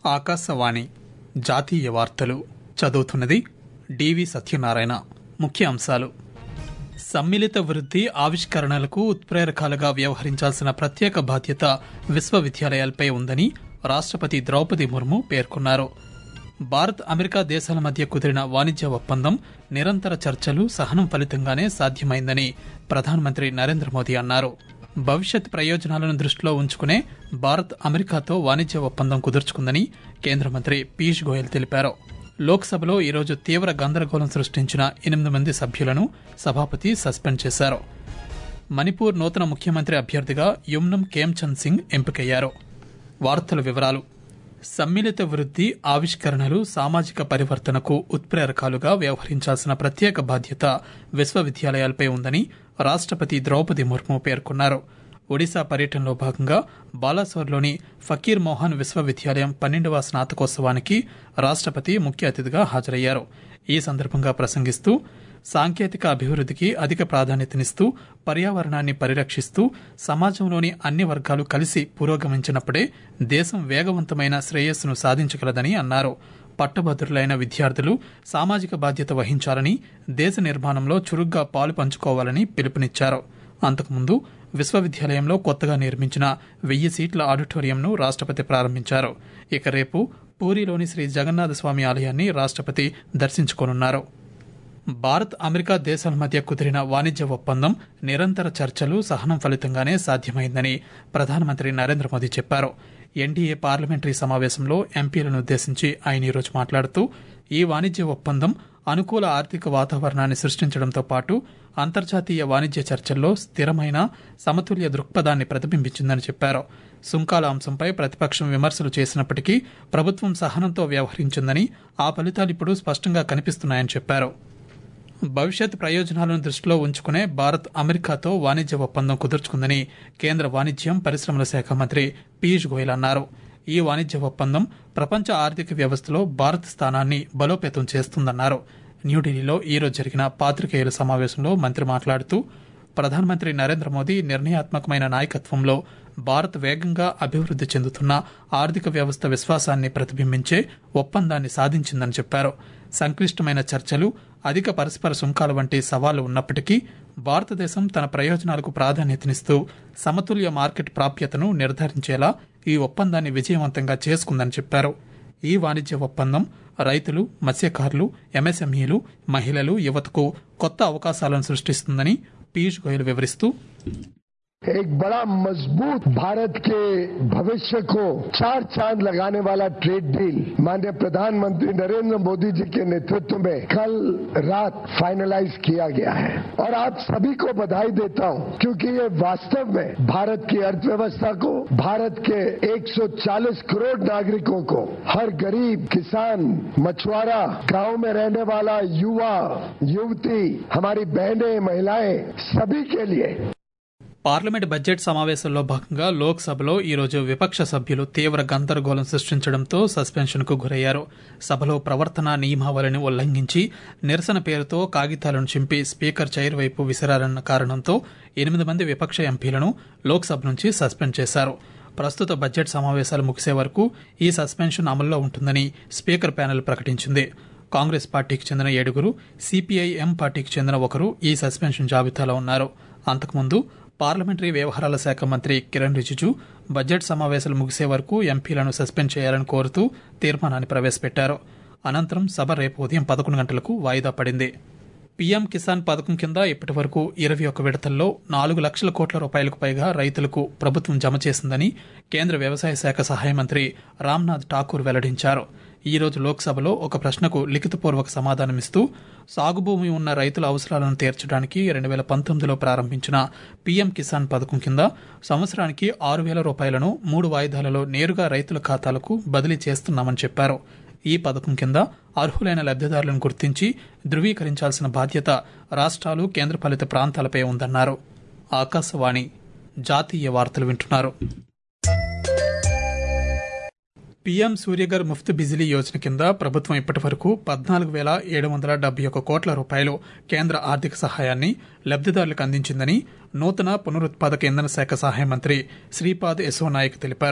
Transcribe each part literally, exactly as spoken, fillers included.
ఆకాశవాణి జాతీయ వార్తలు చదువుతున్నది డివి సత్యనారాయణ. ముఖ్య అంశాలు: సమ్మిళిత వృద్ధి ఆవిష్కరణలకు ఉత్ప్రేరకాలుగా వ్యవహరించాల్సిన ప్రత్యేక బాధ్యత విశ్వవిద్యాలయాలపై ఉందని రాష్ట్రపతి ద్రౌపది ముర్ము పేర్కొన్నారు. భారత్ అమెరికా దేశాల మధ్య కుదిరిన వాణిజ్య ఒప్పందం నిరంతర చర్చలు, సహనం ఫలితంగానే సాధ్యమైందని ప్రధానమంత్రి నరేంద్ర మోదీ అన్నారు. భవిష్యత్ ప్రయోజనాలను దృష్టిలో ఉంచుకునే భారత్ అమెరికాతో వాణిజ్య ఒప్పందం కుదుర్చుకుందని కేంద్ర మంత్రి పీయూష్ గోయల్ తెలిపారు. లోక్సభలో ఈరోజు తీవ్ర గందరగోళం సృష్టించిన ఎనిమిది మంది సభ్యులను సభాపతి సస్పెండ్ చేశారు. మణిపూర్ నూతన ముఖ్యమంత్రి అభ్యర్థిగా యుమ్నం ఖేమ్చంద్ సింగ్ ఎంపికయ్యారు. వార్తల వివరాలు: సమ్మిళిత వృద్ధి ఆవిష్కరణలు సామాజిక పరివర్తనకు ఉత్ప్రేరకాలుగా వ్యవహరించాల్సిన ప్రత్యేక బాధ్యత విశ్వవిద్యాలయాలపై ఉందని రాష్ట్రపతి ద్రౌపది ముర్ము పేర్కొన్నారు. ఒడిశా పర్యటనలో భాగంగా బాలాసోర్లోని ఫకీర్ మోహన్ విశ్వవిద్యాలయం పన్నెండవ స్నాతకోత్సవానికి రాష్ట్రపతి ముఖ్య అతిథిగా హాజరయ్యారు. ఈ సందర్భంగా ప్రసంగిస్తూ సాంకేతిక అభివృద్ధికి అధిక ప్రాధాన్యతనిస్తూ పర్యావరణాన్ని పరిరక్షిస్తూ సమాజంలోని అన్ని వర్గాలు కలిసి పురోగమించినప్పుడే దేశం వేగవంతమైన శ్రేయస్సును సాధించగలదని అన్నారు. పట్టభద్రులైన విద్యార్థులు సామాజిక బాధ్యత వహించాలని, దేశ నిర్మాణంలో చురుగ్గా పాలు పంచుకోవాలని పిలుపునిచ్చారు. అంతకుముందు విశ్వవిద్యాలయంలో కొత్తగా నిర్మించిన వెయ్యి సీట్ల ఆడిటోరియంను రాష్ట్రపతి ప్రారంభించారు. ఇక రేపు పూరీలోని శ్రీ జగన్నాథ స్వామి ఆలయాన్ని రాష్ట్రపతి దర్శించుకోనున్నారు. భారత్ అమెరికా దేశాల మధ్య కుదిరిన వాణిజ్య ఒప్పందం నిరంతర చర్చలు, సహనం ఫలితంగానే సాధ్యమైందని ప్రధానమంత్రి నరేంద్ర మోదీ చెప్పారు. ఎన్డీఏ పార్లమెంటరీ సమావేశంలో ఎంపీలను ఉద్దేశించి ఆయన ఈరోజు మాట్లాడుతూ ఈ వాణిజ్య ఒప్పందం అనుకూల ఆర్థిక వాతావరణాన్ని సృష్టించడంతో పాటు అంతర్జాతీయ వాణిజ్య చర్చల్లో స్థిరమైన సమతుల్య దృక్పథాన్ని ప్రతిబింబించిందని చెప్పారు. సుంకాల అంశంపై ప్రతిపక్షం విమర్శలు చేసినప్పటికీ ప్రభుత్వం సహనంతో వ్యవహరించిందని, ఆ ఫలితాలు ఇప్పుడు స్పష్టంగా కనిపిస్తున్నాయని చెప్పారు. భవిష్యత్ ప్రయోజనాలను దృష్టిలో ఉంచుకునే భారత్ అమెరికాతో వాణిజ్య ఒప్పందం కుదుర్చుకుందని కేంద్ర వాణిజ్యం, పరిశ్రమల శాఖ మంత్రి పీయూష్ గోయల్ అన్నారు. ఈ వాణిజ్య ఒప్పందం ప్రపంచ ఆర్థిక వ్యవస్థలో భారత్ స్థానాన్ని బలోపేతం చేస్తుందన్నారు. న్యూఢిల్లీలో ఈరోజు జరిగిన పాత్రికేయుల సమావేశంలో మంత్రి మాట్లాడుతూ ప్రధానమంత్రి నరేంద్ర మోదీ నిర్ణయాత్మకమైన నాయకత్వంలో భారత్ వేగంగా అభివృద్ధి చెందుతున్న ఆర్థిక వ్యవస్థ విశ్వాసాన్ని ప్రతిబింబించే ఒప్పందాన్ని సాధించిందని చెప్పారు. సంక్లిష్టమైన చర్చలు, అధిక పరస్పర సుంకాల వంటి సవాళ్లు ఉన్నప్పటికీ భారతదేశం తన ప్రయోజనాలకు ప్రాధాన్యతనిస్తూ సమతుల్య మార్కెట్ ప్రాప్యతను నిర్ధారించేలా ఈ ఒప్పందాన్ని విజయవంతంగా చేసుకుందని చెప్పారు. ఈ వాణిజ్య ఒప్పందం రైతులు, మత్స్యకారులు, ఎంఎస్ఎంఈలు, మహిళలు, యువతకు కొత్త అవకాశాలను సృష్టిస్తుందని పీయూష్ గోయల్ వివరిస్తూ एक बड़ा मजबूत भारत के भविष्य को चार चांद लगाने वाला ट्रेड डील माननीय प्रधानमंत्री नरेंद्र मोदी जी के नेतृत्व में कल रात फाइनलाइज किया गया है और आप सभी को बधाई देता हूं, क्योंकि ये वास्तव में भारत की अर्थव्यवस्था को, भारत के एक सौ चालीस करोड़ नागरिकों को, हर गरीब, किसान, मछुआरा, गांव में रहने वाला युवा, युवती, हमारी बहनें, महिलाएं, सभी के लिए పార్లమెంట్ బడ్జెట్ సమావేశంలో భాగంగా లోక్సభలో ఈరోజు విపక్ష సభ్యులు తీవ్ర గందరగోళం సృష్టించడంతో సస్పెన్షన్కు గురయ్యారు. సభలో ప్రవర్తనా నియమావళిని ఉల్లంఘించి నిరసన పేరుతో కాగితాలను చింపి స్పీకర్ చైర్ వైపు విసిరారన్న కారణంతో ఎనిమిది మంది విపక్ష ఎంపీలను లోక్సభ నుంచి సస్పెండ్ చేశారు. ప్రస్తుత బడ్జెట్ సమావేశాలు ముగిసే వరకు ఈ సస్పెన్షన్ అమల్లో ఉంటుందని స్పీకర్ ప్యానెల్ ప్రకటించింది. కాంగ్రెస్ పార్టీకి చెందిన ఏడుగురు, సిపిఐఎం పార్టీకి చెందిన ఒకరు ఈ సస్పెన్షన్ జాబితాలో ఉన్నారు. అంతకుముందు పార్లమెంటరీ వ్యవహారాల శాఖ మంత్రి కిరణ్ రిజిజు బడ్జెట్ సమావేశాలు ముగిసే వరకు ఎంపీలను సస్పెండ్ చేయాలని కోరుతూ తీర్మానాన్ని ప్రవేశపెట్టారు. అనంతరం సభ రేపు ఉదయం పదకొండు గంటలకు వాయిదా పడింది. పీఎం కిసాన్ పథకం కింద ఇప్పటి వరకు ఇరవై ఒక్క విడతల్లో నాలుగు లక్షల కోట్ల రూపాయలకు పైగా రైతులకు ప్రభుత్వం జమ చేసిందని కేంద్ర వ్యవసాయ శాఖ సహాయ మంత్రి రామ్నాథ్ ఠాకూర్ వెల్లడించారు. ఈ రోజు లోక్సభలో ఒక ప్రశ్నకు లిఖితపూర్వక సమాధానమిస్తూ సాగు భూమి ఉన్న రైతుల అవసరాలను తీర్చడానికి రెండు వేల పంతొమ్మిదిలో ప్రారంభించిన పీఎం కిసాన్ పథకం కింద సంవత్సరానికి ఆరు వేల రూపాయలను మూడు వాయిదాలలో నేరుగా రైతుల ఖాతాలకు బదిలీ చేస్తున్నామని చెప్పారు. ఈ పథకం కింద అర్హులైన లబ్ధిదారులను గుర్తించి ధృవీకరించాల్సిన బాధ్యత రాష్ట్రాలు, కేంద్రపాలిత ప్రాంతాలపై ఉందన్నారు. ఆకాశవాణి జాతీయ వార్తలు వింటున్నారు. పీఎం సూర్యఘర్ ముఫ్త్ బిజిలీ యోజన కింద ప్రభుత్వం ఇప్పటి వరకు పద్నాలుగు వేల ఏడు వందల డెబ్బై ఒక్క కోట్ల రూపాయలు కేంద్ర ఆర్థిక సహాయాన్ని లబ్దిదారులకు అందించిందని నూతన పునరుత్పాదక ఇంధన శాఖ సహాయ మంత్రి శ్రీపాద్ యశో నాయక్ తెలిపారు.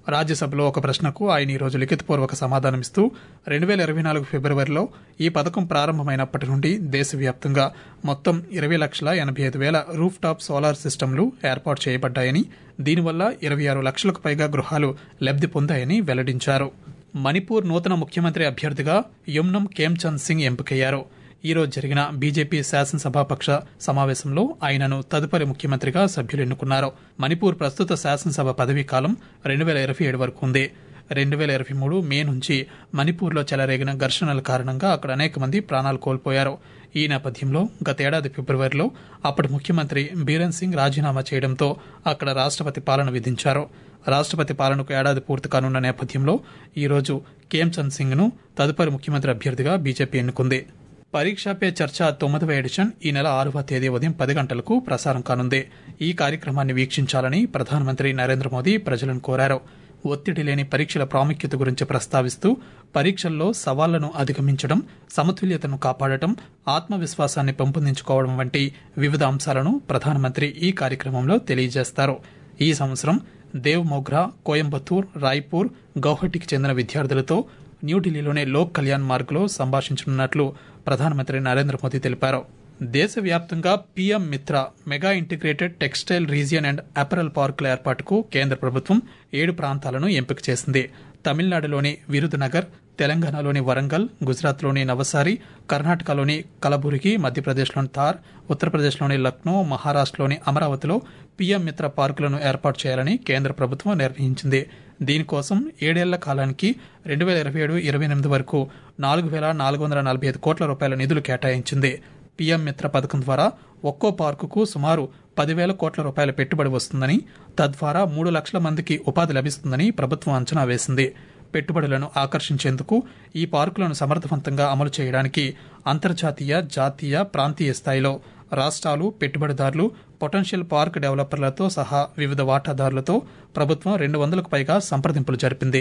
రాజ్యసభలో ఒక ప్రశ్నకు ఆయన ఈ రోజు లిఖితపూర్వక సమాధానమిస్తూ రెండు వేల ఇరవై నాలుగు ఫిబ్రవరిలో ఈ పథకం ప్రారంభమైనప్పటి నుండి దేశవ్యాప్తంగా మొత్తం ఇరవై లక్షల ఎనభై ఐదు వేల రూఫ్ టాప్ సోలార్ సిస్టమ్లు ఏర్పాటు చేయబడ్డాయని, దీనివల్ల ఇరవై ఆరు లక్షలకు పైగా గృహాలు లబ్ది పొందాయని వెల్లడించారు. మణిపూర్ నూతన ముఖ్యమంత్రి అభ్యర్థిగా యుమ్నం ఖేమ్చంద్ సింగ్ ఎంపికయ్యారు. ఈ రోజు జరిగిన బీజేపీ శాసనసభాపక్ష సమావేశంలో ఆయనను తదుపరి ముఖ్యమంత్రిగా సభ్యులు ఎన్నుకున్నారు. మణిపూర్ ప్రస్తుత శాసనసభ పదవీ కాలం రెండు వేల ఇరవై ఏడు వరకు ఉంది. రెండు వేల ఇరవై మూడు మే నుంచి మణిపూర్లో చెలరేగిన ఘర్షణల కారణంగా అక్కడ అనేక మంది ప్రాణాలు కోల్పోయారు. ఈ నేపథ్యంలో గతేడాది ఫిబ్రవరిలో అప్పటి ముఖ్యమంత్రి బీరెన్ సింగ్ రాజీనామా చేయడంతో అక్కడ రాష్ట్రపతి పాలన విధించారు. రాష్ట్రపతి పాలనకు ఏడాది పూర్తి కానున్న నేపథ్యంలో ఈ రోజు ఖేమ్చంద్ సింగ్ ను తదుపరి ముఖ్యమంత్రి అభ్యర్థిగా బీజేపీ ఎన్నుకుంది. పరీక్షా పే చర్చ తొమ్మిదవ ఎడిషన్ ఈ నెల ఆరవ తేదీ ఉదయం పది గంటలకు ప్రసారం కానుంది. ఈ కార్యక్రమాన్ని వీక్షించాలని ప్రధానమంత్రి నరేంద్ర మోదీ ప్రజలను కోరారు. ఒత్తిడి లేని పరీక్షల ప్రాముఖ్యత గురించి ప్రస్తావిస్తూ పరీక్షల్లో సవాళ్లను అధిగమించడం, సమతుల్యతను కాపాడటం, ఆత్మవిశ్వాసాన్ని పెంపొందించుకోవడం వంటి వివిధ అంశాలను ప్రధానమంత్రి ఈ కార్యక్రమంలో తెలియజేస్తారు. ఈ సంవత్సరం దేవ్ మోగ్రా, కోయంబత్తూర్, రాయ్పూర్, గౌహటికి చెందిన విద్యార్థులతో న్యూఢిల్లీలోని లోక్ కళ్యాణ్ మార్గ్లో సంభాషించనున్నట్లు ప్రధానమంత్రి నరేంద్ర మోదీ తెలిపారు. దేశవ్యాప్తంగా PM Mitra mega integrated textile region and apparel పార్కుల ఏర్పాటుకు కేంద్ర ప్రభుత్వం ఏడు ప్రాంతాలను ఎంపిక చేసింది. తమిళనాడులోని విరుదునగర్, తెలంగాణలోని వరంగల్, గుజరాత్లోని నవసారి, కర్ణాటకలోని కలబుర్గి, మధ్యప్రదేశ్లోని థార్, ఉత్తరప్రదేశ్లోని లక్నో, మహారాష్ట్రలోని అమరావతిలో పీఎం మిత్ర పార్కులను ఏర్పాటు చేయాలని కేంద్ర ప్రభుత్వం నిర్ణయించింది. దీనికోసం ఏడేళ్ల కాలానికి రెండు వేల ఇరవై ఏడు ఇరవై ఎనిమిది వరకు నాలుగు వేల నాలుగు వందల నలభై ఐదు కోట్ల రూపాయల నిధులు కేటాయించింది. పీఎం మిత్ర పథకం ద్వారా ఒక్కో పార్కుకు సుమారు పదివేల కోట్ల రూపాయల పెట్టుబడి వస్తుందని, తద్వారా మూడు లక్షల మందికి ఉపాధి లభిస్తుందని ప్రభుత్వం అంచనా వేసింది. పెట్టుబడులను ఆకర్షించేందుకు ఈ పార్కులను సమర్థవంతంగా అమలు చేయడానికి అంతర్జాతీయ, జాతీయ, ప్రాంతీయ స్థాయిలో రాష్ట్రాలు, పెట్టుబడిదారులు, పొటెన్షియల్ పార్క్ డెవలపర్లతో సహా వివిధ వాటాదారులతో ప్రభుత్వం రెండు వందలకు పైగా సంప్రదింపులు జరిపింది.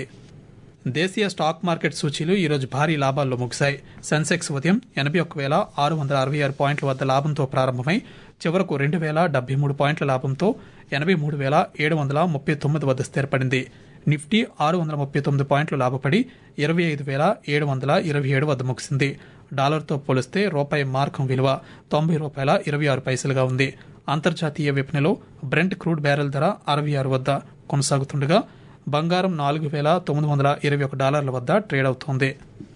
దేశీయ స్టాక్ మార్కెట్ సూచీలు ఈరోజు భారీ లాభాల్లో ముగిశాయి. సెన్సెక్స్ ఉదయం ఎనభై ఒక్క వేల ఆరు వందల అరవై ఆరు పాయింట్ల వద్ద లాభంతో ప్రారంభమై చివరకు రెండు వేల డెబ్బై మూడు పాయింట్ల లాభంతో ఎనభై మూడు వేల ఏడు వందల ముప్పై తొమ్మిది వద్ద స్థిరపడింది. నిఫ్టీ ఆరు వందల ముప్పై తొమ్మిది పాయింట్లు లాభపడి ఇరవై ఐదు వేల ఏడు వందల ఇరవై ఏడు వద్ద ముగిసింది. డాలర్తో పోలిస్తే రూపాయి మార్కం విలువ తొంభై రూపాయల ఇరవై ఆరు పైసలుగా ఉంది. అంతర్జాతీయ విపణిలో బ్రెంట్ క్రూడ్ బ్యారెల్ ధర అరవై ఆరు వద్ద కొనసాగుతుండగా బంగారం నాలుగు వేల తొమ్మిది వందల ఇరవై ఒక డాలర్ల వద్ద ట్రేడ్ అవుతోంది.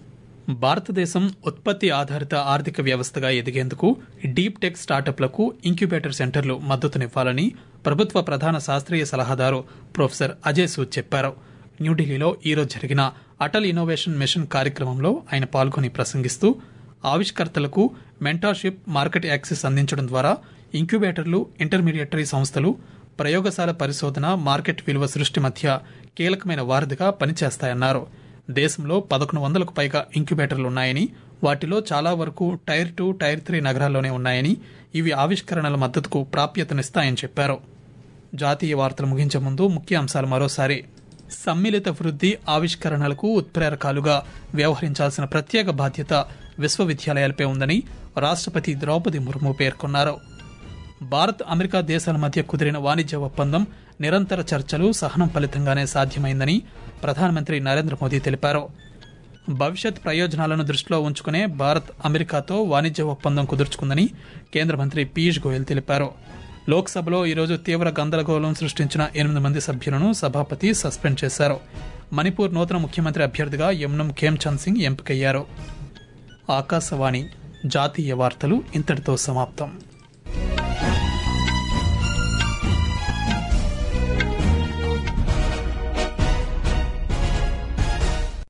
భారతదేశం ఉత్పత్తి ఆధారిత ఆర్థిక వ్యవస్థగా ఎదిగేందుకు డీప్ టెక్ స్టార్టప్లకు ఇంక్యుబేటర్ సెంటర్లు మద్దతునివ్వాలని ప్రభుత్వ ప్రధాన శాస్త్రీయ సలహాదారు ప్రొఫెసర్ అజయ్ సూద్ చెప్పారు. న్యూఢిల్లీలో ఈరోజు జరిగిన అటల్ ఇన్నోవేషన్ మిషన్ కార్యక్రమంలో ఆయన పాల్గొని ప్రసంగిస్తూ ఆవిష్కర్తలకు మెంటార్షిప్, మార్కెట్ యాక్సెస్ అందించడం ద్వారా ఇంక్యుబేటర్లు, ఇంటర్మీడియటరీ సంస్థలు ప్రయోగశాల పరిశోధన, మార్కెట్ విలువ సృష్టి మధ్య కీలకమైన వారధిగా పనిచేస్తాయన్నారు. దేశంలో పదకొండు వందలకు పైగా ఇంక్యుబేటర్లున్నాయని, వాటిలో చాలా వరకు టైర్ టూ, టైర్ త్రీ నగరాల్లోనే ఉన్నాయని, ఇవి ఆవిష్కరణల మద్దతుకు ప్రాప్యతనిస్తాయని చెప్పారు. జాతీయ వార్తలు ముగించే ముందు ముఖ్య అంశాలు మరోసారి. సమ్మిళిత వృద్ధి, ఆవిష్కరణలకు ఉత్ప్రేరకాలుగా వ్యవహరించాల్సిన ప్రత్యేక బాధ్యత విశ్వవిద్యాలయాలపై ఉందని రాష్ట్రపతి ద్రౌపది ముర్ము పేర్కొన్నారు. భారత్, అమెరికా దేశాల మధ్య కుదిరిన వాణిజ్య ఒప్పందం నిరంతర చర్చలు, సహనం ఫలితంగానే సాధ్యమైందని ప్రధానమంత్రి నరేంద్ర మోదీ తెలిపారు. భవిష్యత్ ప్రయోజనాలను దృష్టిలో ఉంచుకునే భారత్ అమెరికాతో వాణిజ్య ఒప్పందం కుదుర్చుకుందని కేంద్ర మంత్రి పీయూష్ గోయల్ తెలిపారు. లోక్సభలో ఈరోజు తీవ్ర గందరగోళం సృష్టించిన ఎనిమిది మంది సభ్యులను సభాపతి సస్పెండ్ చేశారు. మణిపూర్ నూతన ముఖ్యమంత్రి అభ్యర్థిగా యుమ్నం ఖేమ్చంద్ సింగ్ ఎంపికయ్యారు. ఆకాశవాణి జాతీయ వార్తలు ఇంతటితో సమాప్తం.